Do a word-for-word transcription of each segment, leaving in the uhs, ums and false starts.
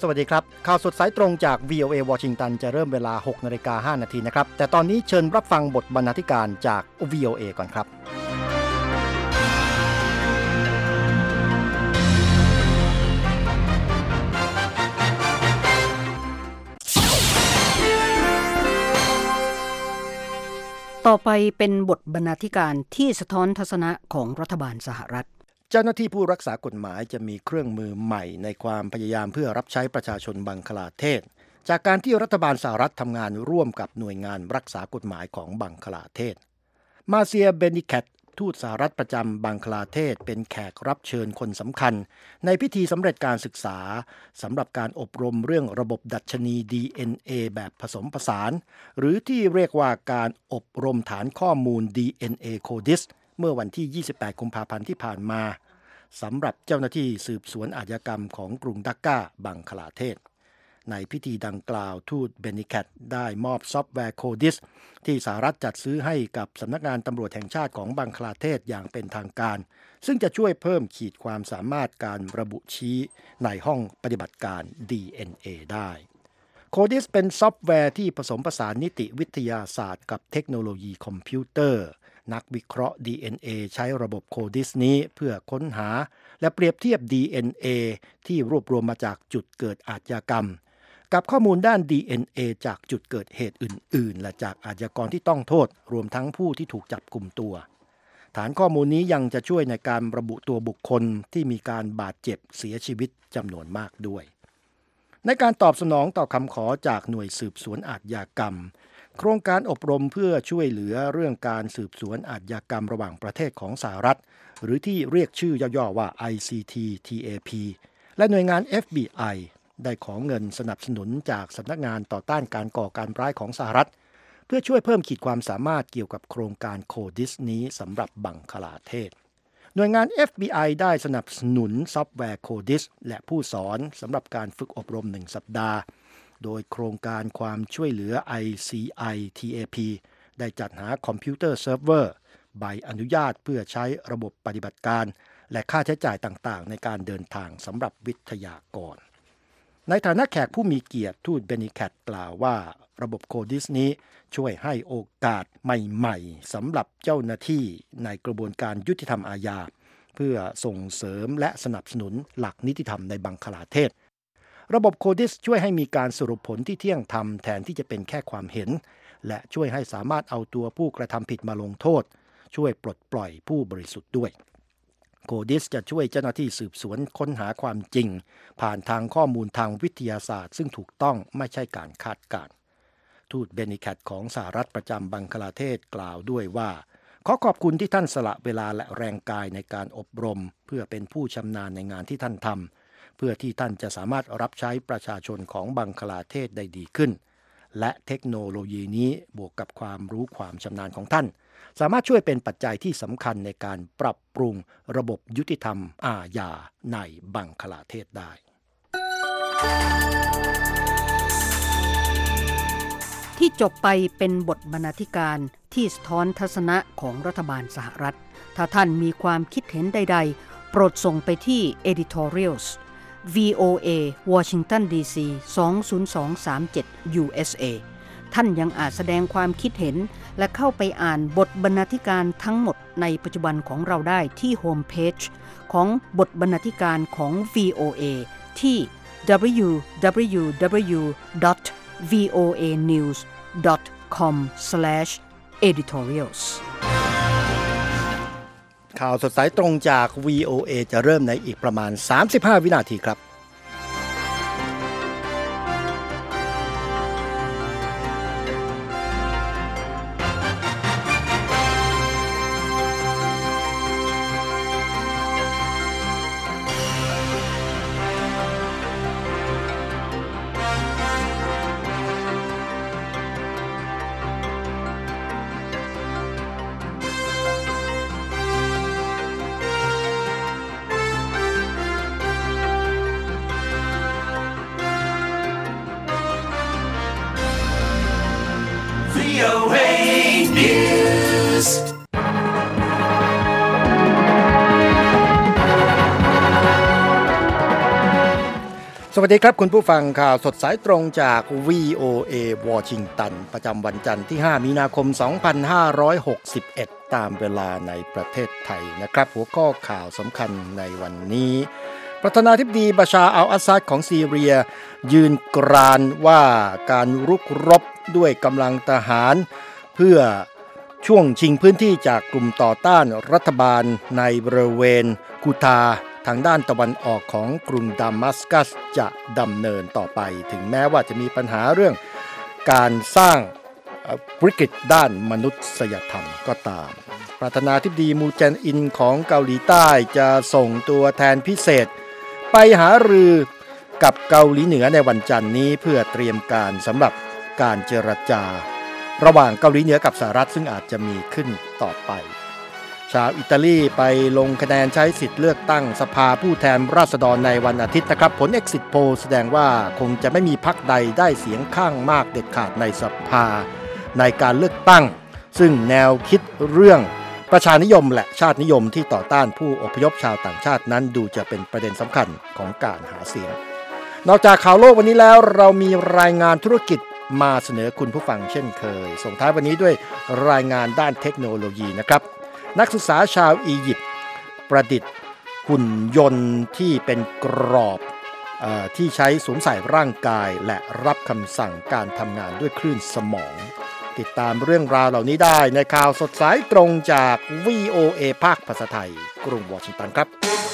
สวัสดีครับข่าวสดสายตรงจาก วี โอ เอ วอชิงตันจะเริ่มเวลา หกนาฬิกาห้านาทีนะครับแต่ตอนนี้เชิญรับฟังบทบรรณาธิการจาก วี โอ เอ ก่อนครับต่อไปเป็นบทบรรณาธิการที่สะท้อนทัศนะของรัฐบาลสหรัฐเจ้าหน้าที่ผู้รักษากฎหมายจะมีเครื่องมือใหม่ในความพยายามเพื่อรับใช้ประชาชนบังคลาเทศจากการที่รัฐบาลสหรัฐทำงานร่วมกับหน่วยงานรักษากฎหมายของบังคลาเทศมาเซียเบนิแคตทูตสหรัฐประจำบังคลาเทศเป็นแขกรับเชิญคนสำคัญในพิธีสำเร็จการศึกษาสำหรับการอบรมเรื่องระบบดัชนี ดี เอ็น เอ แบบผสมผสานหรือที่เรียกว่าการอบรมฐานข้อมูล ดี เอ็น เอ CODIS เมื่อวันที่ยี่สิบแปดกุมภาพันธ์ที่ผ่านมาสำหรับเจ้าหน้าที่สืบสวนอาชญากรรมของกรุงดักกาบังคลาเทศในพิธีดังกล่าวทูตเบนิแคตได้มอบซอฟต์แวร์ CODIS ที่สหรัฐจัดซื้อให้กับสำนักงานตำรวจแห่งชาติของบังคลาเทศอย่างเป็นทางการซึ่งจะช่วยเพิ่มขีดความสามารถการระบุชี้ในห้องปฏิบัติการ ดี เอ็น เอ ได้ CODIS เป็นซอฟต์แวร์ที่ผสมผสานนิติวิทยาศาสตร์กับเทคโนโลยีคอมพิวเตอร์นักวิเคราะห์ ดี เอ็น เอ ใช้ระบบ CODIS นี้เพื่อค้นหาและเปรียบเทียบ ดี เอ็น เอ ที่รวบรวมมาจากจุดเกิดอาชญากรรมกับข้อมูลด้าน ดี เอ็น เอ จากจุดเกิดเหตุอื่นๆและจากอาชญากรที่ต้องโทษรวมทั้งผู้ที่ถูกจับกุมตัวฐานข้อมูลนี้ยังจะช่วยในการระบุตัวบุคคลที่มีการบาดเจ็บเสียชีวิตจำนวนมากด้วยในการตอบสนองต่อคำขอจากหน่วยสืบสวนอาชญากรรมโครงการอบรมเพื่อช่วยเหลือเรื่องการสืบสวนอาชญากรรมระหว่างประเทศของสหรัฐหรือที่เรียกชื่อย่อๆว่า ไอ ซี ที ที เอ พี และหน่วยงาน เอฟ บี ไอ ได้ขอเงินสนับสนุนจากสำนักงานต่อต้านการก่อการร้ายของสหรัฐเพื่อช่วยเพิ่มขีดความสามารถเกี่ยวกับโครงการ CODIS นี้สำหรับบังคลาเทศหน่วยงาน เอฟ บี ไอ ได้สนับสนุนซอฟต์แวร์ CODIS และผู้สอนสำหรับการฝึกอบรมหนึ่งสัปดาห์โดยโครงการความช่วยเหลือ ไอ ซี ไอ ที เอ พี ได้จัดหาคอมพิวเตอร์เซิร์ฟเวอร์ใบอนุญาตเพื่อใช้ระบบปฏิบัติการและค่าใช้จ่ายต่างๆในการเดินทางสำหรับวิทยากรในฐานะแขกผู้มีเกียรติทูตเบนิแคตกล่าวว่าระบบ CODIS นี้ช่วยให้โอกาสใหม่ๆสำหรับเจ้าหน้าที่ในกระบวนการยุติธรรมอาญาเพื่อส่งเสริมและสนับสนุนหลักนิติธรรมในบังคลาเทศระบบ CODIS ช่วยให้มีการสรุปผลที่เที่ยงธรรมแทนที่จะเป็นแค่ความเห็นและช่วยให้สามารถเอาตัวผู้กระทำผิดมาลงโทษช่วยปลดปล่อยผู้บริสุทธิ์ด้วย CODIS จะช่วยเจ้าหน้าที่สืบสวนค้นหาความจริงผ่านทางข้อมูลทางวิทยาศาสตร์ซึ่งถูกต้องไม่ใช่การคาดการณ์ทูตเบนิแคตของสหรัฐประจำบังคลาเทศกล่าวด้วยว่าขอขอบคุณที่ท่านสละเวลาและแรงกายในการอบรมเพื่อเป็นผู้ชำนาญในงานที่ท่านทำเพื่อที่ท่านจะสามารถรับใช้ประชาชนของบังคลาเทศได้ดีขึ้นและเทคโนโลยีนี้บวกกับความรู้ความชำนาญของท่านสามารถช่วยเป็นปัจจัยที่สำคัญในการปรับปรุงระบบยุติธรรมอาญาในบังคลาเทศได้ที่จบไปเป็นบทบรรณาธิการที่สะท้อนทัศนะของรัฐบาลสหรัฐถ้าท่านมีความคิดเห็นใดๆโปรดส่งไปที่ editorials วี โอ เอ Washington ดี ซี สอง ศูนย์ สอง สาม เจ็ด ยู เอส เอ ท่านยังอาจแสดงความคิดเห็นและเข้าไปอ่านบทบรรณาธิการทั้งหมดในปัจจุบันของเราได้ที่โฮมเพจของบทบรรณาธิการของ วี โอ เอ ที่ ดับเบิลยู ดับเบิลยู ดับเบิลยู ดอท วี โอ เอ นิวส์ ดอท คอม สแลช เอดิทอเรียลส์ข่าวสดสายตรงจาก วี โอ เอ จะเริ่มในอีกประมาณสามสิบห้าวินาทีครับวี โอ เอ News สวัสดีครับคุณผู้ฟังข่าวสดสายตรงจาก วี โอ เอ วอชิงตันประจำวันจันทร์ที่ห้ามีนาคมสองพันห้าร้อยหกสิบเอ็ดตามเวลาในประเทศไทยนะครับหัวข้อข่าวสำคัญในวันนี้ประธานาธิบดีบาชาร์อัลอาซาดของซีเรียยืนกรานว่าการรุกรบด้วยกำลังทหารเพื่อช่วงชิงพื้นที่จากกลุ่มต่อต้านรัฐบาลในบริเวณกูตาทางด้านตะวันออกของกรุงดามัสกัสจะดำเนินต่อไปถึงแม้ว่าจะมีปัญหาเรื่องการสร้างวิกฤตด้านมนุษยธรรมก็ตามประธานาธิบดีมูนแจอินของเกาหลีใต้จะส่งตัวแทนพิเศษไปหารือกับเกาหลีเหนือในวันจันทร์นี้เพื่อเตรียมการสำหรับการเจรจาระหว่างเกาหลีเหนือกับสหรัฐซึ่งอาจจะมีขึ้นต่อไปชาวอิตาลีไปลงคะแนนใช้สิทธิ์เลือกตั้งสภาผู้แทนราษฎรในวันอาทิตย์นะครับผล Exit Poll แสดงว่าคงจะไม่มีพรรคใดได้เสียงข้างมากเด็ดขาดในสภาในการเลือกตั้งซึ่งแนวคิดเรื่องประชานิยมและชาตินิยมที่ต่อต้านผู้อพยพชาวต่างชาตินั้นดูจะเป็นประเด็นสำคัญของการหาเสียงนอกจากข่าวโลกวันนี้แล้วเรามีรายงานธุรกิจมาเสนอคุณผู้ฟังเช่นเคยส่งท้ายวันนี้ด้วยรายงานด้านเทคโนโลยีนะครับนักศึกษาชาวอียิปต์ประดิษฐ์หุ่นยนต์ที่เป็นกรอบเอ่อที่ใช้สวมใส่ร่างกายและรับคำสั่งการทำงานด้วยคลื่นสมองติดตามเรื่องราวเหล่านี้ได้ในข่าวสดสายตรงจาก วี โอ เอ ภาคภาษาไทยกรุงวอชิงตันครับ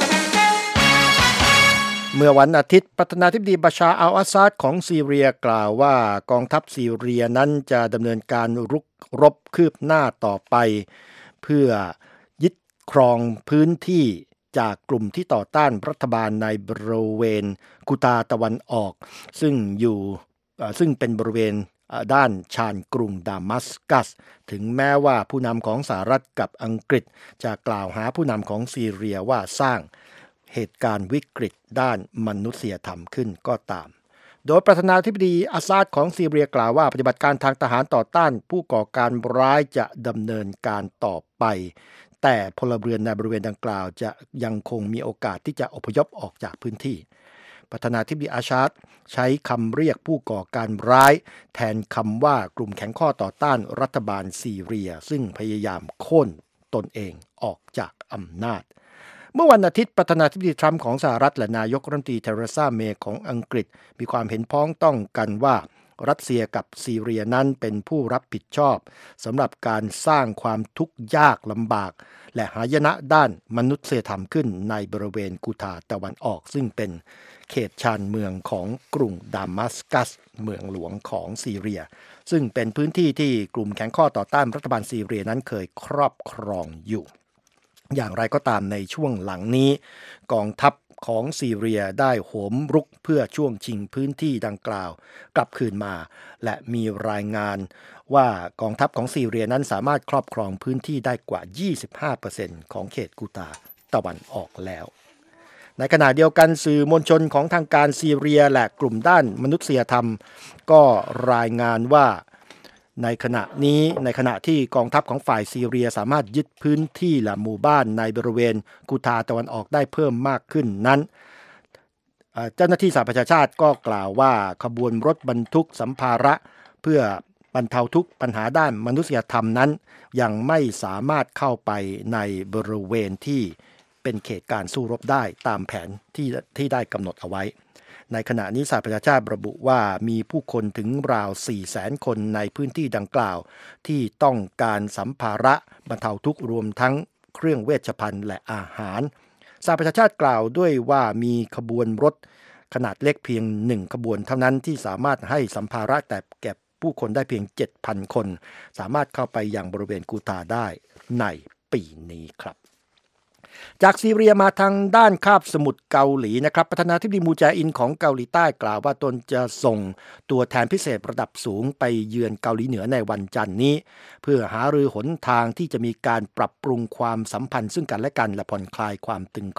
เมื่อวันอาทิตย์ประธานาธิบดีบาชาร์อัลอาซาดของซีเรียกล่าวว่ากองทัพซีเรียนั้นจะดำเนินการรุกรบคืบหน้าต่อไปเพื่อยึดครองพื้นที่จากกลุ่มที่ต่อต้านรัฐบาลในบริเวณกูตาตะวันออกซึ่งอยู่ซึ่งเป็นบริเวณด้านชานกรุงดามัสกัสถึงแม้ว่าผู้นำของสหรัฐกับอังกฤษจะกล่าวหาผู้นำของซีเรียว่าสร้างเหตุการณ์วิกฤตด้านมนุษยธรรมขึ้นก็ตามโดยประธานาธิบดีอาซาดของซีเรียกล่าวว่าปฏิบัติการทางทหารต่อต้านผู้ก่อการร้ายจะดำเนินการต่อไปแต่พลเรือนในบริเวณดังกล่าวจะยังคงมีโอกาสที่จะอพยพออกจากพื้นที่ประธานาธิบดีอาซาดใช้คำเรียกผู้ก่อการร้ายแทนคำว่ากลุ่มแข็งข้อต่อต้านรัฐบาลซีเรียซึ่งพยายามโค่นตนเองออกจากอำนาจเมื่อวันอาทิตย์ประธานาธิบดีทรัมป์ของสหรัฐและนายกรัฐมนตรีเทเรซาเมย์ของอังกฤษมีความเห็นพ้องต้องกันว่ารัสเซียกับซีเรียนั้นเป็นผู้รับผิดชอบสำหรับการสร้างความทุกข์ยากลำบากและหายนะด้านมนุษยธรรมขึ้นในบริเวณกูตาตะวันออกซึ่งเป็นเขตชานเมืองของกรุงดามัสกัสเมืองหลวงของซีเรียซึ่งเป็นพื้นที่ที่กลุ่มแข็งข้อต่อต้านรัฐบาลซีเรียนั้นเคยครอบครองอยู่อย่างไรก็ตามในช่วงหลังนี้กองทัพของซีเรียได้โหมรุกเพื่อช่วงชิงพื้นที่ดังกล่าวกลับคืนมาและมีรายงานว่ากองทัพของซีเรียนั้นสามารถครอบครองพื้นที่ได้กว่า ยี่สิบห้าเปอร์เซ็นต์ ของเขตกูตาตะวันออกแล้วในขณะเดียวกันสื่อมวลชนของทางการซีเรียและกลุ่มด้านมนุษยธรรมก็รายงานว่าในขณะนี้ในขณะที่กองทัพของฝ่ายซีเรียสามารถยึดพื้นที่และหมู่บ้านในบริเวณกูตาตะวันออกได้เพิ่มมากขึ้นนั้นเจ้าหน้าที่สหประชาชาติก็กล่าวว่าขบวนรถบรรทุกสัมภาระเพื่อบรรเทาทุกข์ปัญหาด้านมนุษยธรรมนั้นยังไม่สามารถเข้าไปในบริเวณที่เป็นเขตการสู้รบได้ตามแผนที่ที่ได้กำหนดเอาไว้ในขณะนี้สหประชาชาติระบุว่ามีผู้คนถึงราว สี่แสน คนในพื้นที่ดังกล่าวที่ต้องการสัมภาระบรรเทาทุกข์รวมทั้งเครื่องเวชภัณฑ์และอาหารสหประชาชาติกล่าวด้วยว่ามีขบวนรถขนาดเล็กเพียงหนึ่งขบวนเท่านั้นที่สามารถให้สัมภาระแต่เก็บผู้คนได้เพียง เจ็ดพัน คนสามารถเข้าไปยังบริเวณกูตาได้ในปีนี้ครับจากซีเรียมาทางด้านคาบสมุทรเกาหลีนะครับประธานาธิบดีมูนแจอินของเกาหลีใต้กล่าวว่าตนจะส่งตัวแทนพิเศษระดับสูงไปเยือนเกาหลีเหนือในวันจันทร์นี้เพื่อหารือหนทางที่จะมีการปรับปรุงความสัมพันธ์ซึ่งกันและกันและผ่อนคลายความตึงเครียด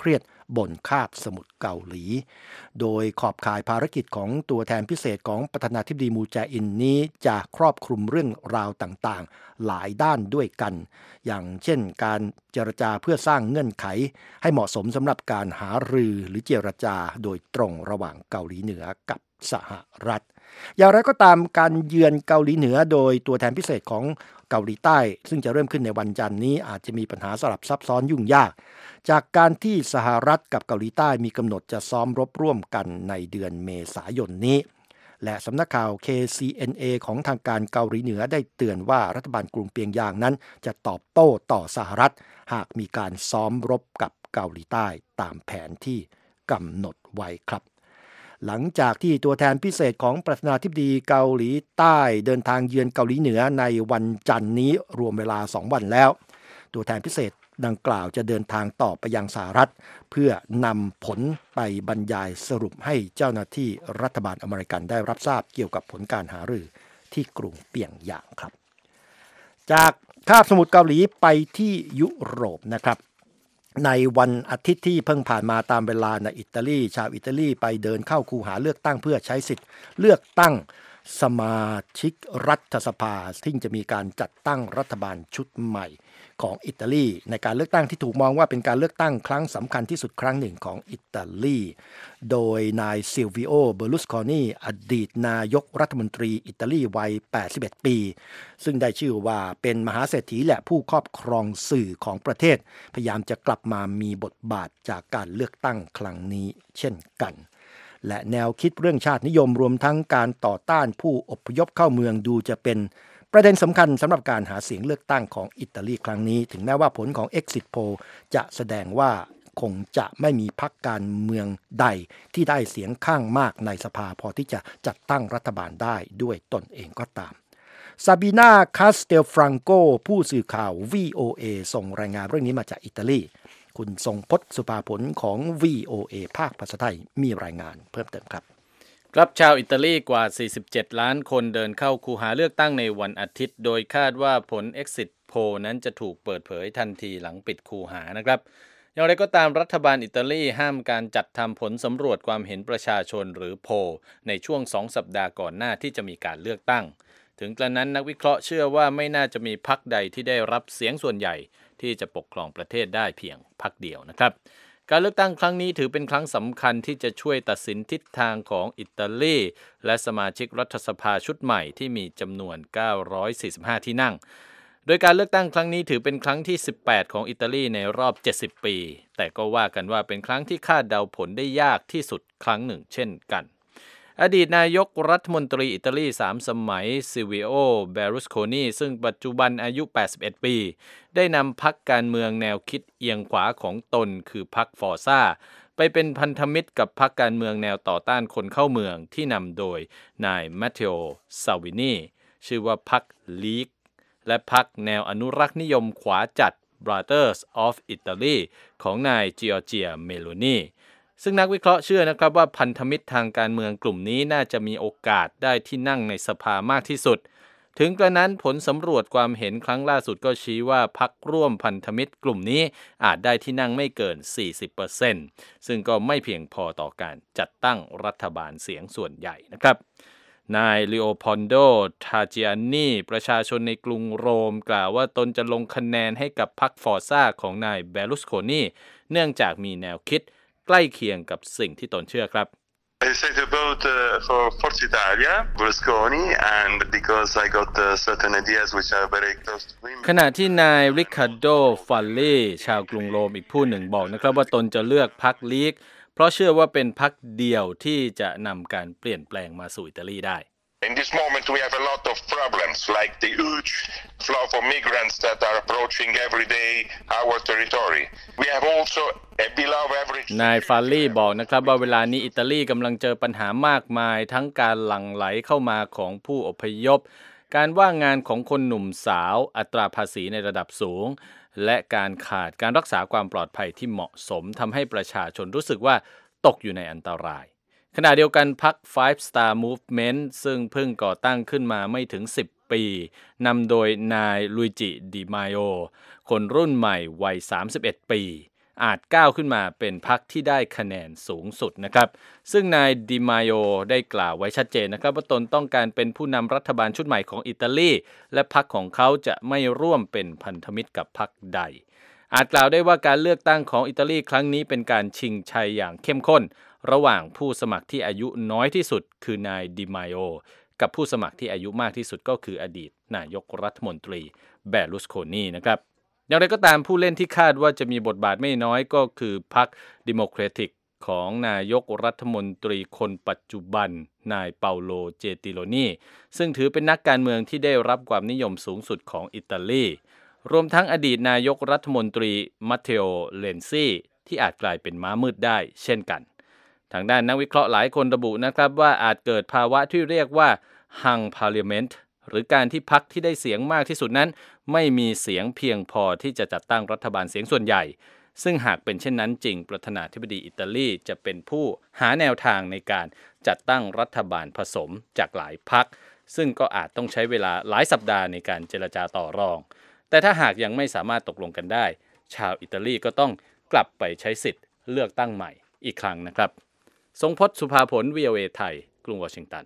บนคาบสมุทรเกาหลีโดยขอบข่ายภารกิจของตัวแทนพิเศษของประธานาธิบดีมูแจอินนี้จะครอบคลุมเรื่องราวต่างๆหลายด้านด้วยกันอย่างเช่นการเจรจาเพื่อสร้างเงื่อนไขให้เหมาะสมสำหรับการหารือหรือเจรจาโดยตรงระหว่างเกาหลีเหนือกับสหรัฐอย่างไรก็ตามการเยือนเกาหลีเหนือโดยตัวแทนพิเศษของเกาหลีใต้ซึ่งจะเริ่มขึ้นในวันจันทร์นี้อาจจะมีปัญหาสลับซับซ้อนยุ่งยากจากการที่สหรัฐกับเกาหลีใต้มีกำหนดจะซ้อมรบร่วมกันในเดือนเมษายนนี้และสำนักข่าว เค ซี เอ็น เอ ของทางการเกาหลีเหนือได้เตือนว่ารัฐบาลกรุงเปียงยางนั้นจะตอบโต้ต่อสหรัฐหากมีการซ้อมรบกับเกาหลีใต้ตามแผนที่กำหนดไว้ครับหลังจากที่ตัวแทนพิเศษของประธานาธิบดีเกาหลีใต้เดินทางเยือนเกาหลีเหนือในวันจันทร์นี้รวมเวลาสองวันแล้วตัวแทนพิเศษดังกล่าวจะเดินทางต่อไปยังสหรัฐเพื่อนำผลไปบรรยายสรุปให้เจ้าหน้าที่รัฐบาลอเมริกันได้รับทราบเกี่ยวกับผลการหารือที่กรุงเปียงยางครับจากคาบสมุทรเกาหลีไปที่ยุโรปนะครับในวันอาทิตย์ที่เพิ่งผ่านมาตามเวลาในอิตาลีชาวอิตาลีไปเดินเข้าคูหาเลือกตั้งเพื่อใช้สิทธิ์เลือกตั้งสมาชิกรัฐสภาที่จะมีการจัดตั้งรัฐบาลชุดใหม่ของอิตาลีในการเลือกตั้งที่ถูกมองว่าเป็นการเลือกตั้งครั้งสำคัญที่สุดครั้งหนึ่งของอิตาลีโดยนายซิลวิโอเบอร์ลุสคอนีอดีตนายกรัฐมนตรีอิตาลีวัยแปดสิบเอ็ดปีซึ่งได้ชื่อว่าเป็นมหาเศรษฐีและผู้ครอบครองสื่อของประเทศพยายามจะกลับมามีบทบาทจากการเลือกตั้งครั้งนี้เช่นกันและแนวคิดเรื่องชาตินิยมรวมทั้งการต่อต้านผู้อพยพเข้าเมืองดูจะเป็นประเด็นสำคัญสำหรับการหาเสียงเลือกตั้งของอิตาลีครั้งนี้ถึงแม้ว่าผลของ Exit Poll จะแสดงว่าคงจะไม่มีพรรคการเมืองใดที่ได้เสียงข้างมากในสภาพอที่จะจัดตั้งรัฐบาลได้ด้วยตนเองก็ตามซาบีนาคาสเตลฟรังโกผู้สื่อข่าว วี โอ เอ ส่งรายงานเรื่องนี้มาจากอิตาลีคุณทรงพจน์สุภาผลของ วี โอ เอ ภาคภาษาไทยมีรายงานเพิ่มเติมครับครับชาวอิตาลีกว่าสี่สิบเจ็ดล้านคนเดินเข้าคูหาเลือกตั้งในวันอาทิตย์โดยคาดว่าผล Exit Poll นั้นจะถูกเปิดเผยทันทีหลังปิดคูหานะครับอย่างไรก็ตามรัฐบาลอิตาลีห้ามการจัดทำผลสำรวจความเห็นประชาชนหรือโพลในช่วงสองสัปดาห์ก่อนหน้าที่จะมีการเลือกตั้งถึงกระนั้นนักวิเคราะห์เชื่อว่าไม่น่าจะมีพรรคใดที่ได้รับเสียงส่วนใหญ่ที่จะปกครองประเทศได้เพียงพรรคเดียวนะครับการเลือกตั้งครั้งนี้ถือเป็นครั้งสำคัญที่จะช่วยตัดสินทิศทางของอิตาลีและสมาชิกรัฐสภาชุดใหม่ที่มีจำนวนเก้าร้อยสี่สิบห้าที่นั่งโดยการเลือกตั้งครั้งนี้ถือเป็นครั้งที่สิบแปดของอิตาลีในรอบเจ็ดสิบปีแต่ก็ว่ากันว่าเป็นครั้งที่คาดเดาผลได้ยากที่สุดครั้งหนึ่งเช่นกันอดีตนายกรัฐมนตรีอิตาลีสามสมัยซิลวิโอเบรุสโคนีซึ่งปัจจุบันอายุแปดสิบเอ็ดปีได้นำพรรคการเมืองแนวคิดเอียงขวาของตนคือพรรคฟอร์ซ่าไปเป็นพันธมิตรกับพรรคการเมืองแนวต่อต้านคนเข้าเมืองที่นำโดยนายมัตเตโอซาวินีชื่อว่าพรรคลีกและพรรคแนวอนุรักษ์นิยมขวาจัด Brothers of Italy ของนายจิออร์เจียเมโลนีซึ่งนักวิเคราะห์เชื่อนะครับว่าพันธมิตรทางการเมืองกลุ่มนี้น่าจะมีโอกาสได้ที่นั่งในสภามากที่สุดถึงกระนั้นผลสำรวจความเห็นครั้งล่าสุดก็ชี้ว่าพรรคร่วมพันธมิตรกลุ่มนี้อาจได้ที่นั่งไม่เกิน สี่สิบเปอร์เซ็นต์ ซึ่งก็ไม่เพียงพอต่อการจัดตั้งรัฐบาลเสียงส่วนใหญ่นะครับนายลีโอพอนโด ทาจิอานีประชาชนในกรุงโรมกล่าวว่าตนจะลงคะแนนให้กับพรรคฟอร์ซ่าของนายเบรุสโคนีเนื่องจากมีแนวคิดใกล้เคียงกับสิ่งที่ตนเชื่อครับ I decided to vote uh, for Forza Italia, Berlusconi, and because I got uh, certain ideas which are very close to him. ขณะที่นายริคาร์โด ฟัลลีชาวกรุงโรมอีกผู้หนึ่งบอกนะครับว่าตนจะเลือกพรรคลีกเพราะเชื่อว่าเป็นพรรคเดียวที่จะนำการเปลี่ยนแปลงมาสู่อิตาลีได้ In this moment we have a lot of problems like the huge flow of migrants that are approaching every day our territory. We have also a below average นายฟาลลี่บอกนะครับว่าเวลานี้อิตาลีกำลังเจอปัญหามากมายทั้งการหลั่งไหลเข้ามาของผู้อพยพการว่างงานของคนหนุ่มสาวอัตราภาษีในระดับสูงและการขาดการรักษาความปลอดภัยที่เหมาะสมทำให้ประชาชนรู้สึกว่าตกอยู่ในอันตรายขณะเดียวกันพรรค Five Star Movement ซึ่งเพิ่งก่อตั้งขึ้นมาไม่ถึงสิบปีนำโดยนายลุยจิ ดิมาโยคนรุ่นใหม่วัยสามสิบเอ็ดปีอาจก้าวขึ้นมาเป็นพรรคที่ได้คะแนนสูงสุดนะครับซึ่งนายดิมาโยได้กล่าวไว้ชัดเจนนะครับว่าตนต้องการเป็นผู้นำรัฐบาลชุดใหม่ของอิตาลีและพรรคของเขาจะไม่ร่วมเป็นพันธมิตรกับพรรคใดอาจกล่าวได้ว่าการเลือกตั้งของอิตาลีครั้งนี้เป็นการชิงชัยอย่างเข้มข้นระหว่างผู้สมัครที่อายุน้อยที่สุดคือนายดิมาโยกับผู้สมัครที่อายุมากที่สุดก็คืออดีตนายกรัฐมนตรีเบร์ลุสโคนีนะครับอย่างไรก็ตามผู้เล่นที่คาดว่าจะมีบทบาทไม่น้อยก็คือพรรคดิโมแครติกของนายกรัฐมนตรีคนปัจจุบันนายเปาโลเจติโลนีซึ่งถือเป็นนักการเมืองที่ได้รับความนิยมสูงสุดของอิตาลีรวมทั้งอดีตนายกรัฐมนตรีมัตเตโอเลนซีที่อาจกลายเป็นม้ามืดได้เช่นกันทางด้านนักวิเคราะห์หลายคนระบุนะครับว่าอาจเกิดภาวะที่เรียกว่าฮังพาร์ลิเมนต์หรือการที่พรรคที่ได้เสียงมากที่สุดนั้นไม่มีเสียงเพียงพอที่จะจัดตั้งรัฐบาลเสียงส่วนใหญ่ซึ่งหากเป็นเช่นนั้นจริงประธานาธิบดีอิตาลีจะเป็นผู้หาแนวทางในการจัดตั้งรัฐบาลผสมจากหลายพรรคซึ่งก็อาจต้องใช้เวลาหลายสัปดาห์ในการเจรจาต่อรองแต่ถ้าหากยังไม่สามารถตกลงกันได้ชาวอิตาลีก็ต้องกลับไปใช้สิทธิ์เลือกตั้งใหม่อีกครั้งนะครับทรงพจน์ สุภาผล วี โอ เอ ไทยกรุงวอชิงตัน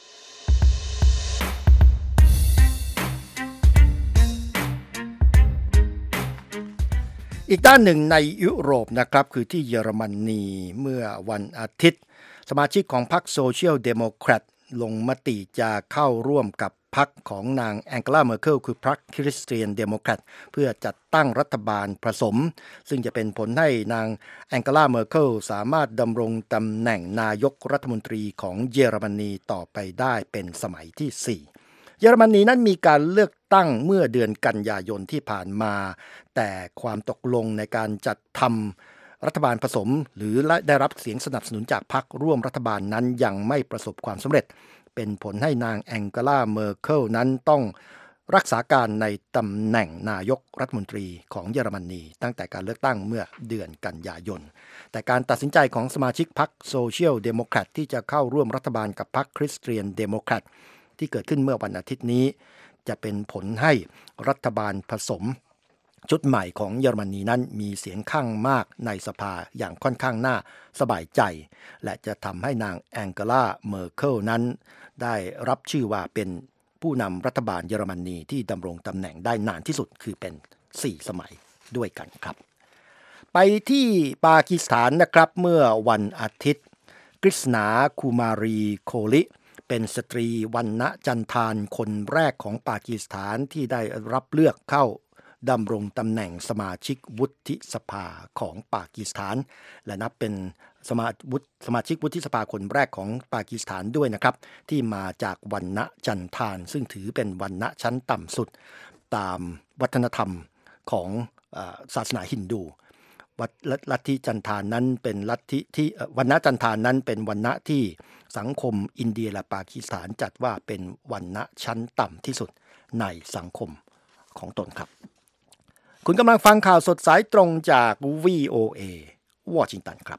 อีกด้านหนึ่งในยุโรปนะครับคือที่เยอรมนีเมื่อวันอาทิตย์สมาชิกของพรรคโซเชียลเดโมแครตลงมติจะเข้าร่วมกับพรรคของนางแองเกลาเมอร์เคิลคือพรรคคริสเตียนเดโมแครตเพื่อจัดตั้งรัฐบาลผสมซึ่งจะเป็นผลให้นางแองเกลาเมอร์เคิลสามารถดำรงตำแหน่งนายกรัฐมนตรีของเยอรมนีต่อไปได้เป็นสมัยที่สี่เยอรมนีนั้นมีการเลือกตั้งเมื่อเดือนกันยายนที่ผ่านมาแต่ความตกลงในการจัดทำรัฐบาลผสมหรือได้รับเสียงสนับสนุนจากพรรคร่วมรัฐบาลนั้นยังไม่ประสบความสำเร็จเป็นผลให้นางแองเกลาเมอร์เคิลนั้นต้องรักษาการในตำแหน่งนายกรัฐมนตรีของเยอรมนีตั้งแต่การเลือกตั้งเมื่อเดือนกันยายนแต่การตัดสินใจของสมาชิกพรรคโซเชียลเดโมแครตที่จะเข้าร่วมรัฐบาลกับพรรคคริสเตียนเดโมแครตที่เกิดขึ้นเมื่อวันอาทิตย์นี้จะเป็นผลให้รัฐบาลผสมชุดใหม่ของเยอรมนีนั้นมีเสียงข้างมากในสภาอย่างค่อนข้างน่าสบายใจและจะทำให้นางแองเกลาเมอร์เคิลนั้นได้รับชื่อว่าเป็นผู้นำรัฐบาลเยอรมนีที่ดำรงตำแหน่งได้นานที่สุดคือเป็นสี่สมัยด้วยกันครับไปที่ปากีสถานนะครับเมื่อวันอาทิตย์กฤษณาคูมารีโคลิเป็นสตรีวรรณจันทานคนแรกของปากีสถานที่ได้รับเลือกเข้าดำรงตำแหน่งสมาชิกวุฒิสภาของปากีสถานและนับเป็นสมาสมาชิกวุฒิสภาคนแรกของปากีสถานด้วยนะครับที่มาจากวรรณจันทานซึ่งถือเป็นวรรณะชั้นต่ำสุดตามวัฒนธรรมของศาสนาฮินดูลัทธิจันทานนั้นเป็นลัทธิที่วรรณะจันทานนั้นเป็นวรรณะที่สังคมอินเดียและปากีสถานจัดว่าเป็นวรรณะชั้นต่ำที่สุดในสังคมของตนครับคุณกำลังฟังข่าวสดสายตรงจาก วี โอ เอ วอชิงตันครับ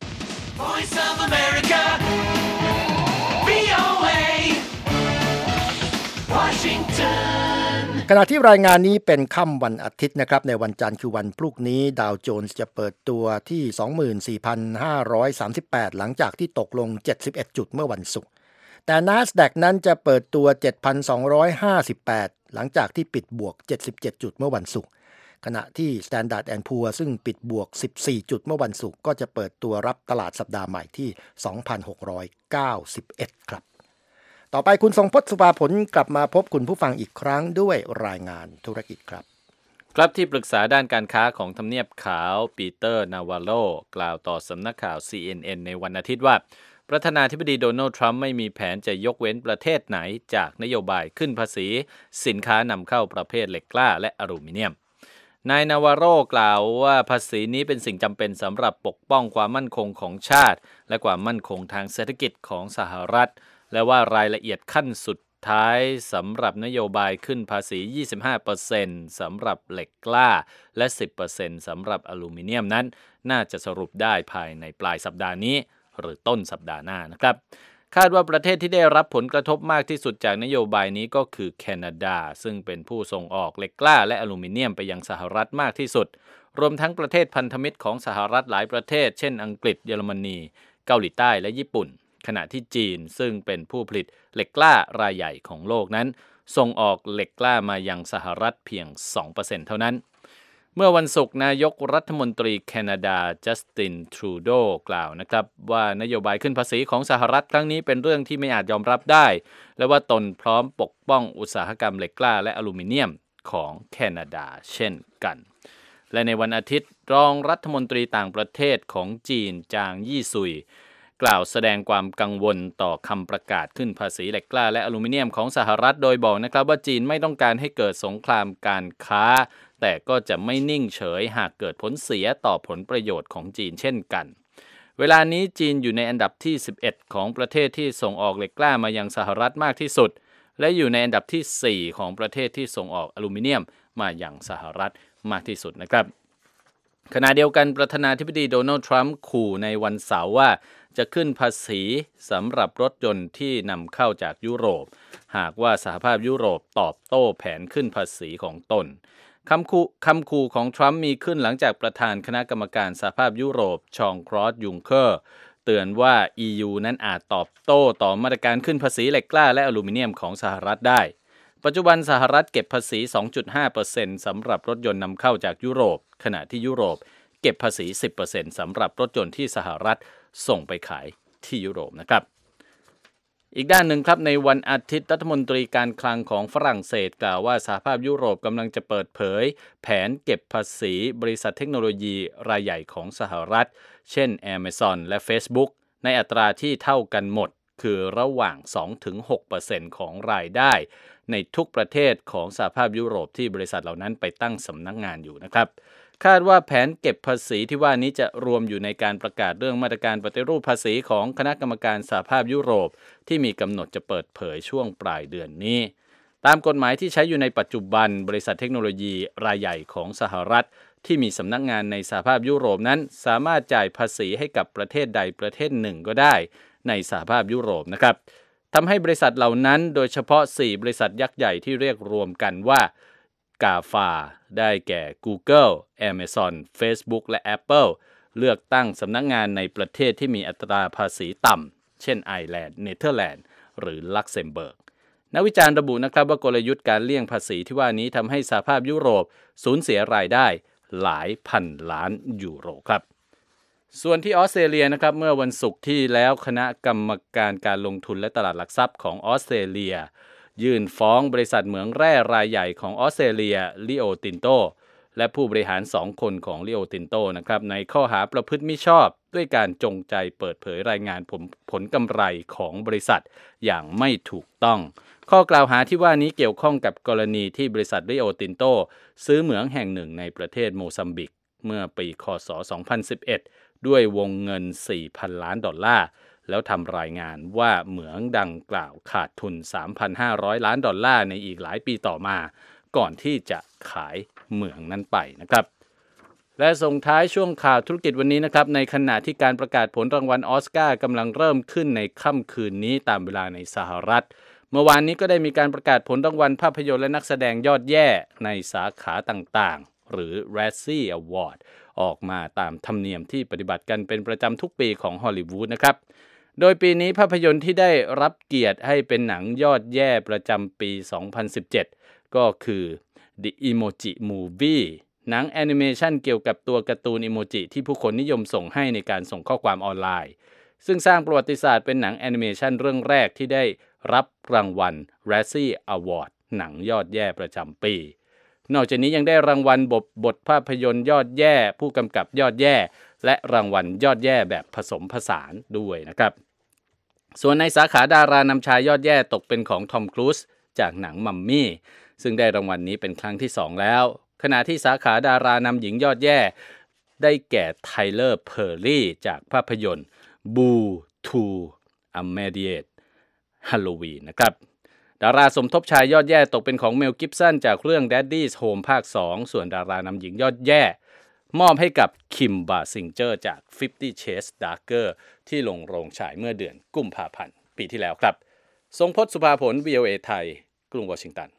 Voice of America วี โอ เอ Washington ขณะที่รายงานนี้เป็นค่ำวันอาทิตย์นะครับในวันจันทร์คือวันพรุ่งนี้ดาวโจนส์จะเปิดตัวที่ สองหมื่นสี่พันห้าร้อยสามสิบแปด หลังจากที่ตกลงเจ็ดสิบเอ็ดจุดเมื่อวันศุกร์แต่ NASDAQ นั้นจะเปิดตัว เจ็ดพันสองร้อยห้าสิบแปด หลังจากที่ปิดบวกเจ็ดสิบเจ็ดจุดเมื่อวันศุกร์ขณะที่ Standard แอนด์ พูร์ ซึ่งปิดบวกสิบสี่จุดเมื่อวันศุกร์ก็จะเปิดตัวรับตลาดสัปดาห์ใหม่ที่ สองพันหกร้อยเก้าสิบเอ็ด ครับต่อไปคุณทรงพจน์ สุภาผลกลับมาพบคุณผู้ฟังอีกครั้งด้วยรายงานธุรกิจครับครับที่ปรึกษาด้านการค้าของทำเนียบขาวปีเตอร์นาวาโลกล่าวต่อสำนักข่าว ซี เอ็น เอ็น ในวันอาทิตย์ว่าประธานาธิบดีโดนัลด์ทรัมป์ไม่มีแผนจะยกเว้นประเทศไหนจากนโยบายขึ้นภาษีสินค้านำเข้าประเภทเหล็กกล้าและอลูมิเนียมนายนาวาโรกล่าวว่าภาษีนี้เป็นสิ่งจำเป็นสำหรับปกป้องความมั่นคงของชาติและความมั่นคงทางเศรษฐกิจของสหรัฐและว่ารายละเอียดขั้นสุดท้ายสำหรับนโยบายขึ้นภาษี ยี่สิบห้าเปอร์เซ็นต์ สำหรับเหล็กกล้าและ สิบเปอร์เซ็นต์ สำหรับอลูมิเนียมนั้นน่าจะสรุปได้ภายในปลายสัปดาห์นี้หรือต้นสัปดาห์หน้านะครับคาดว่าประเทศที่ได้รับผลกระทบมากที่สุดจากนโยบายนี้ก็คือแคนาดาซึ่งเป็นผู้ส่งออกเหล็กกล้าและอลูมิเนียมไปยังสหรัฐมากที่สุดรวมทั้งประเทศพันธมิตรของสหรัฐหลายประเทศเช่นอังกฤษเยอรมนีเกาหลีใต้และญี่ปุ่นขณะที่จีนซึ่งเป็นผู้ผลิตเหล็กกล้ารายใหญ่ของโลกนั้นส่งออกเหล็กกล้ามายังสหรัฐเพียง สองเปอร์เซ็นต์ เท่านั้นเมื่อวันศุกร์นายกรัฐมนตรีแคนาดาจัสตินทรูโดกล่าวนะครับว่านโยบายขึ้นภาษีของสหรัฐครั้งนี้เป็นเรื่องที่ไม่อาจยอมรับได้และว่าตนพร้อมปกป้องอุตสาหกรรมเหล็กกล้าและอลูมิเนียมของแคนาดาเช่นกันและในวันอาทิตย์รองรัฐมนตรีต่างประเทศของจีนจางยี่ซุยกล่าวแสดงความกังวลต่อคำประกาศขึ้นภาษีเหล็กกล้าและอลูมิเนียมของสหรัฐโดยบอกนะครับว่าจีนไม่ต้องการให้เกิดสงครามการค้าแต่ก็จะไม่นิ่งเฉยหากเกิดผลเสียต่อผลประโยชน์ของจีนเช่นกันเวลานี้จีนอยู่ในอันดับที่สิบเอ็ดของประเทศที่ส่งออกเหล็กกล้ามายังสหรัฐมากที่สุดและอยู่ในอันดับที่สี่ของประเทศที่ส่งออกอลูมิเนียมมายังสหรัฐมากที่สุดนะครับขณะเดียวกันประธานาธิบดีโดนัลด์ทรัมป์ขู่ในวันเสาร์ว่าจะขึ้นภาษีสำหรับรถยนต์ที่นำเข้าจากยุโรปหากว่าสหภาพยุโรปตอบโต้แผนขึ้นภาษีของตนคำขู่คำขู่ของทรัมป์มีขึ้นหลังจากประธานคณะกรรมการสหภาพยุโรปชองคลอสยุงเคอร์เตือนว่า อี ยู นั้นอาจตอบโต้ต่อมาตรการขึ้นภาษีเหล็กกล้าและอลูมิเนียมของสหรัฐได้ปัจจุบันสหรัฐเก็บภาษี สองจุดห้าเปอร์เซ็นต์ สำหรับรถยนต์นำเข้าจากยุโรปขณะที่ยุโรปเก็บภาษี สิบเปอร์เซ็นต์ สำหรับรถยนต์ที่สหรัฐส่งไปขายที่ยุโรปนะครับอีกด้านหนึ่งครับในวันอาทิตย์รัฐมนตรีการคลังของฝรั่งเศสกล่าวว่าสหภาพยุโรปกำลังจะเปิดเผยแผนเก็บภาษีบริษัทเทคโนโลยีรายใหญ่ของสหรัฐเช่น Amazon และ Facebook ในอัตราที่เท่ากันหมดคือระหว่าง สองถึงหกเปอร์เซ็นต์ ของรายได้ในทุกประเทศของสหภาพยุโรปที่บริษัทเหล่านั้นไปตั้งสำนักงานอยู่นะครับคาดว่าแผนเก็บภาษีที่ว่านี้จะรวมอยู่ในการประกาศเรื่องมาตรการปฏิรูปภาษีของคณะกรรมการสหภาพยุโรปที่มีกำหนดจะเปิดเผยช่วงปลายเดือนนี้ตามกฎหมายที่ใช้อยู่ในปัจจุบันบริษัทเทคโนโลยีรายใหญ่ของสหรัฐที่มีสำนักงานในสหภาพยุโรปนั้นสามารถจ่ายภาษีให้กับประเทศใดประเทศหนึ่งก็ได้ในสหภาพยุโรปนะครับทำให้บริษัทเหล่านั้นโดยเฉพาะสี่บริษัทยักษ์ใหญ่ที่เรียกรวมกันว่ากาฟาได้แก่ Google, Amazon, Facebook และ Apple เลือกตั้งสำนักงานในประเทศที่มีอัตราภาษีต่ำเช่นไอร์แลนด์เนเธอร์แลนด์หรือลักเซมเบิร์กนักวิจารณ์ระบุนะครับว่ากลยุทธ์การเลี่ยงภาษีที่ว่านี้ทำให้สหภาพยุโรปสูญเสียรายได้หลายพันล้านยูโรครับส่วนที่ออสเตรเลียนะครับเมื่อวันศุกร์ที่แล้วคณะกรรมการการลงทุนและตลาดหลักทรัพย์ของออสเตรเลียยื่นฟ้องบริษัทเหมืองแร่รายใหญ่ของออสเตรเลียลิโอตินโตและผู้บริหารสองคนของลิโอตินโตนะครับในข้อหาประพฤติมิชอบด้วยการจงใจเปิดเผยรายงานผลผลกำไรของบริษัทอย่างไม่ถูกต้องข้อกล่าวหาที่ว่านี้เกี่ยวข้องกับกรณีที่บริษัทลิโอตินโตซื้อเหมืองแห่งหนึ่งในประเทศโมซัมบิกเมื่อปีค.ศ. สองพันสิบเอ็ดด้วยวงเงิน สี่พัน ล้านดอลลาร์แล้วทำรายงานว่าเหมืองดังกล่าวขาดทุน สามพันห้าร้อย ล้านดอลลาร์ในอีกหลายปีต่อมาก่อนที่จะขายเหมืองนั้นไปนะครับและส่งท้ายช่วงข่าวธุรกิจวันนี้นะครับในขณะที่การประกาศผลรางวัลออสการ์กำลังเริ่มขึ้นในค่ำคืนนี้ตามเวลาในสหรัฐเมื่อวานนี้ก็ได้มีการประกาศผลรางวัลภาพยนตร์และนักแสดงยอดแย่ในสาขาต่างๆหรือ Razzie Award ออกมาตามธรรมเนียมที่ปฏิบัติกันเป็นประจำทุกปีของฮอลลีวูดนะครับโดยปีนี้ภาพยนตร์ที่ได้รับเกียรติให้เป็นหนังยอดแย่ประจำปี สองพันสิบเจ็ด ก็คือ The Emoji Movie หนังแอนิเมชันเกี่ยวกับตัวการ์ตูนอิโมจิที่ผู้คนนิยมส่งให้ในการส่งข้อความออนไลน์ซึ่งสร้างประวัติศาสตร์เป็นหนังแอนิเมชันเรื่องแรกที่ได้รับรางวัล Razzie Award หนังยอดแย่ประจำปีนอกจากนี้ยังได้รางวัลบทบทภาพยนตร์ยอดแย่ผู้กำกับยอดแย่และรางวัลยอดแย่แบบผสมผสานด้วยนะครับส่วนในสาขาดารานำชายยอดแย่ตกเป็นของทอมครูซจากหนังมัมมี่ซึ่งได้รางวัลนี้เป็นครั้งที่สองแล้วขณะที่สาขาดารานำหญิงยอดแย่ได้แก่ไทเลอร์เพอร์รี่จากภาพยนตร์ Boo to Immediate Halloween นะครับดาราสมทบชายยอดแย่ตกเป็นของเมลกิฟสันจากเรื่อง Daddy's Home ภาคสองส่วนดารานำหญิงยอดแย่มอบให้กับคิมบาซิงเจอร์จาก Fifty Shades Darker ที่ลงโรงฉายเมื่อเดือนกุมภาพันธ์ปีที่แล้วครับทรงพจน์สุภาผล วี โอ เอ ไทยกรุงวอชิงตัน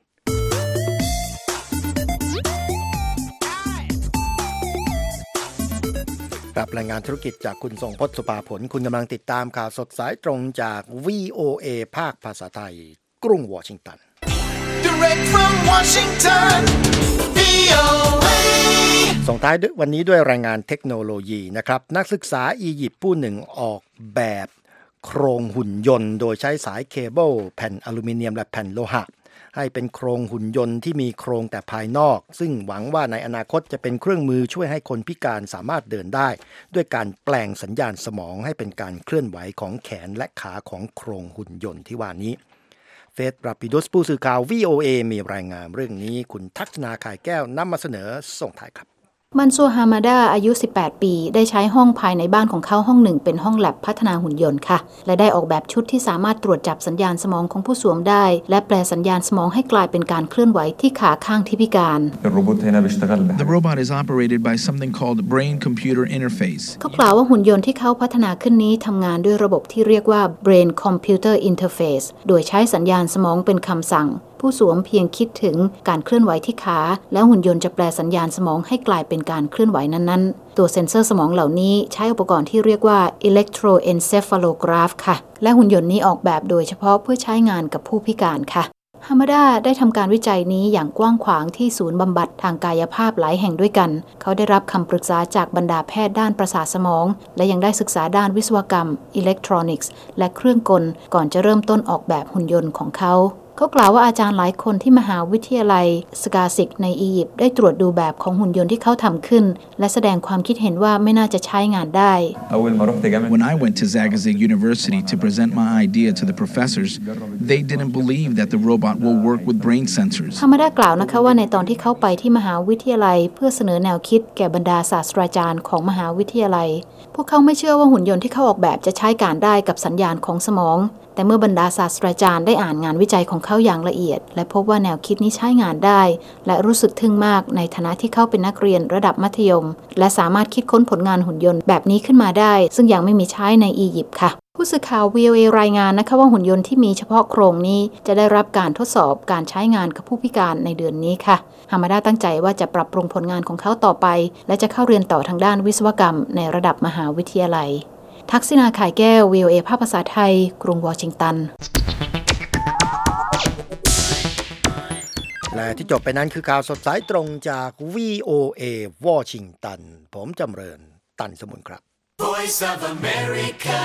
กับรายงานธุรกิจจากคุณทรงพจน์สุภาผลคุณกำลังติดตามข่าวสดสายตรงจาก วี โอ เอ ภาคภาษาไทยกรุงวอชิงตัน Direct from Washington วี โอ เอส่งท้ายวันนี้ด้วยรายงานเทคโนโลยีนะครับนักศึกษาอียิปต์ผู้หนึ่งออกแบบโครงหุ่นยนต์โดยใช้สายเคเบิลแผ่นอลูมิเนียมและแผ่นโลหะให้เป็นโครงหุ่นยนต์ที่มีโครงแต่ภายนอกซึ่งหวังว่าในอนาคตจะเป็นเครื่องมือช่วยให้คนพิการสามารถเดินได้ด้วยการแปลงสัญญาณสมองให้เป็นการเคลื่อนไหวของแขนและขาของโครงหุ่นยนต์ที่ว่านี้เฟธราปิดุสผู้สื่อข่าว วี โอ เอ มีรายงานเรื่องนี้คุณทักษณาข่ายแก้วนำมาเสนอส่งท้ายครับมันซัวฮามาดาอายุสิบแปดปีได้ใช้ห้องภายในบ้านของเขาห้องหนึ่งเป็นห้องแลบพัฒนาหุ่นยนต์ค่ะและได้ออกแบบชุดที่สามารถตรวจจับสัญญาณสมองของผู้สวมได้และแปลสัญญาณสมองให้กลายเป็นการเคลื่อนไหวที่ขาข้างที่พิการ The robot is operated by something called brain-computer interface เขากล่าวว่าหุ่นยนต์ที่เขาพัฒนาขึ้นนี้ทำงานด้วยระบบที่เรียกว่า brain-computer interface โดยใช้สัญญาณสมองเป็นคำสั่งผู้สวมเพียงคิดถึงการเคลื่อนไหวที่ขาแล้วหุ่นยนต์จะแปลสัญญาณสมองให้กลายเป็นการเคลื่อนไหวนั้นๆตัวเซ็นเซอร์สมองเหล่านี้ใช้อุปกรณ์ที่เรียกว่า electroencephalograph ค่ะและหุ่นยนต์นี้ออกแบบโดยเฉพาะเพื่อใช้งานกับผู้พิการค่ะฮามาดาได้ทำการวิจัยนี้อย่างกว้างขวางที่ศูนย์บำบัดทางกายภาพหลายแห่งด้วยกันเขาได้รับคำปรึกษาจากบรรดาแพทย์ด้านประสาทสมองและยังได้ศึกษาด้านวิศวกรรมอิเล็กทรอนิกส์และเครื่องกลก่อนจะเริ่มต้นออกแบบหุ่นยนต์ของเขาเขากล่าวว่าอาจารย์หลายคนที่มหาวิทยาลัยสกาซิกในอียิปต์ได้ตรวจดูแบบของหุ่นยนต์ที่เขาทำขึ้นและแสดงความคิดเห็นว่าไม่น่าจะใช้งานได้ When I went to Zagazig University to present my idea to the professors, they didn't believe that the robot will work with brain sensors. ฮามาดากล่าวนะคะว่าในตอนที่เขาไปที่มหาวิทยาลัยเพื่อเสนอแนวคิดแก่บรรดาศาสตราจารย์ของมหาวิทยาลัยพวกเขาไม่เชื่อว่าหุ่นยนต์ที่เขาออกแบบจะใช้การได้กับสัญญาณของสมองแต่เมื่อบรรดาศาสตราจารย์ได้อ่านงานวิจัยของเขาอย่างละเอียดและพบว่าแนวคิดนี้ใช้งานได้และรู้สึกทึ่งมากในฐานะที่เขาเป็นนักเรียนระดับมัธยมและสามารถคิดค้นผลงานหุ่นยนต์แบบนี้ขึ้นมาได้ซึ่งยังไม่มีใช้ในอียิปต์ค่ะผู้สื่อข่าว วี โอ เอ รายงานนะคะว่าหุ่นยนต์ที่มีเฉพาะโครงนี้จะได้รับการทดสอบการใช้งานกับผู้พิการในเดือนนี้ค่ะฮามาดาตั้งใจว่าจะปรับปรุงผลงานของเขาต่อไปและจะเข้าเรียนต่อทางด้านวิศวกรรมในระดับมหาวิทยาลัยทักษิณาข่ายแก้ว วี โอ เอ ภาคภาษาไทยกรุงวอชิงตันและที่จบไปนั้นคือข่าวสดสายตรงจาก วี โอ เอ วอชิงตันผมจำเริญตันสมุนครับ Voice of America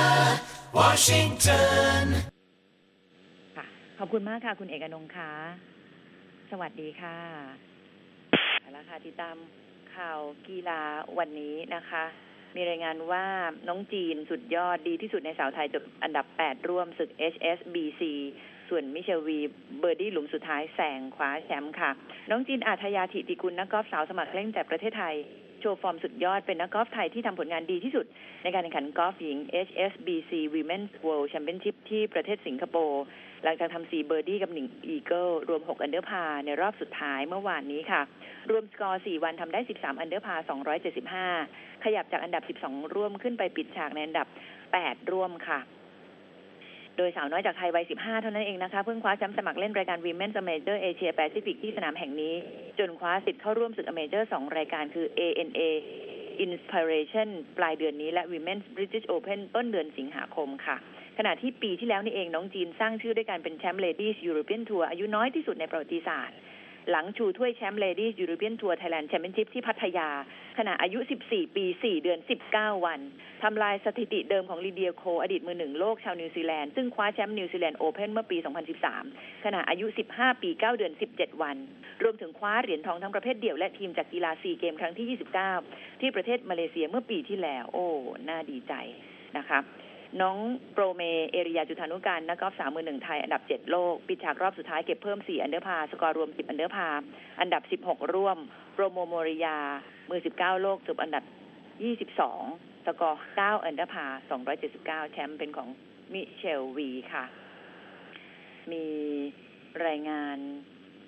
Washington ค่ะขอบคุณมากค่ะคุณเอกอนงค์ค่ะสวัสดีค่ะเอาละค่ะติดตามข่าวกีฬาวันนี้นะคะมีรายงานว่าน้องจีนสุดยอดดีที่สุดในสาวไทยจบอันดับแปดร่วมศึก เอช เอส บี ซี ส่วนมิเชลวีเบอร์ดี้หลุมสุดท้ายแซงคว้าแชมป์ค่ะน้องจีนอาทยาธิติกุลนักกอล์ฟสาวสมัครเล่นจากประเทศไทยโชว์ฟอร์มสุดยอดเป็นนักกอล์ฟไทยที่ทำผลงานดีที่สุดในการแข่งขันกอล์ฟหญิง เอช เอส บี ซี Women's World Championship ที่ประเทศสิงคโปร์หลังจากทำสี่เบอร์ดี้กับหนึ่งอีเกิลรวมหกอันเดอร์พาร์ในรอบสุดท้ายเมื่อวานนี้ค่ะรวมสกอร์สี่วันทำได้สิบสามอันเดอร์พาร์สองร้อยเจ็ดสิบห้าขยับจากอันดับสิบสองร่วมขึ้นไปปิดฉากในอันดับแปดร่วมค่ะโดยสาวน้อยจากไทยวัยสิบห้าเท่านั้นเองนะคะเพิ่งคว้าแชมป์สมัครเล่นรายการ Women's Major Asia Pacific ที่สนามแห่งนี้จนคว้าสิทธิ์เข้าร่วมศึก Major สองรายการคือ เอ เอ็น เอ Inspiration ปลายเดือนนี้และ Women's British Open ต้นเดือนสิงหาคมค่ะขณะที่ปีที่แล้วนี่เองน้องจีนสร้างชื่อด้วยการเป็นแชมป์ Ladies European Tour อายุน้อยที่สุดในประวัติศาสตร์หลังชูถ้วยแชมป์ Ladies European Tour Thailand Championship ที่พัทยาขณะอายุสิบสี่ปีสี่เดือนสิบเก้าวันทำลายสถิติเดิมของลีเดียโคอดีตมือหนึ่งโลกชาวนิวซีแลนด์ซึ่งคว้าแชมป์นิวซีแลนด์โอเพ่นเมื่อปีสองพันสิบสามขณะอายุสิบห้าปีเก้าเดือนสิบเจ็ดวันรวมถึงคว้าเหรียญทองทั้งประเภทเดี่ยวและทีมจากกีฬาซีเกมครั้งที่ยี่สิบเก้าที่ประเทศมาเลเซียเมื่อปีที่แล้วโอ้น่าดีใจนะคะน้องโปรเมเอริยาจุธานุการนักกอล์ฟสาวมือหนึ่งไทยอันดับเจ็ดโลกปิดฉากรอบสุดท้ายเก็บเพิ่มสี่อันเดอร์พาร์สกอร์รวมสิบอันเดอร์พาร์อันดับสิบหกร่วมโปรโมโมริยามือสิบเก้าโลกจบอันดับยี่สิบสองสกอร์เก้าอันเดอร์พาร์สองร้อยเจ็ดสิบเก้าแชมป์เป็นของมิเชลวีค่ะมีรายงาน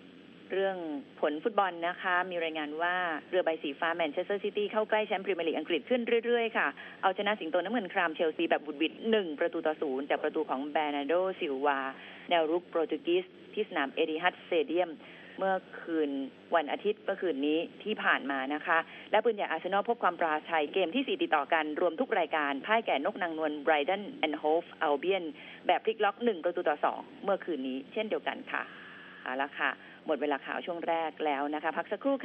เรื่องผลฟุตบอลนะคะมีรายงานว่าเรือใบสีฟ้าแมนเชสเตอร์ซิตี้เข้าใกล้แชมป์พรีเมียร์ลีกอังกฤษขึ้นเรื่อยๆค่ะเอาชนะสิงโตน้ำเงินครามเชลซีแบบบุดหวิดหนึ่งประตูต่อศูนย์จากประตูของแบร์นาร์โดซิลวาแนวรุกโปรตุเกสที่สนามเอติฮัดสเตเดียมเมื่อคืนวันอาทิตย์เมื่อคืนนี้ที่ผ่านมานะคะและปืนใหญ่อาร์เซนอลพบความปราชัยเกมที่สี่ติดต่อกันรวมทุกรายการพ่ายแก่นกนางนวลไบรตันแอนด์โฮฟอัลเบียนแบบพลิกล็อกหนึ่งประตูต่อสองเมื่อคืนนี้เช่นเดียวกันค่ะเอาละค่ะหมดเวลาข่าวช่วงแรกแล้วนะคะพักสักครู่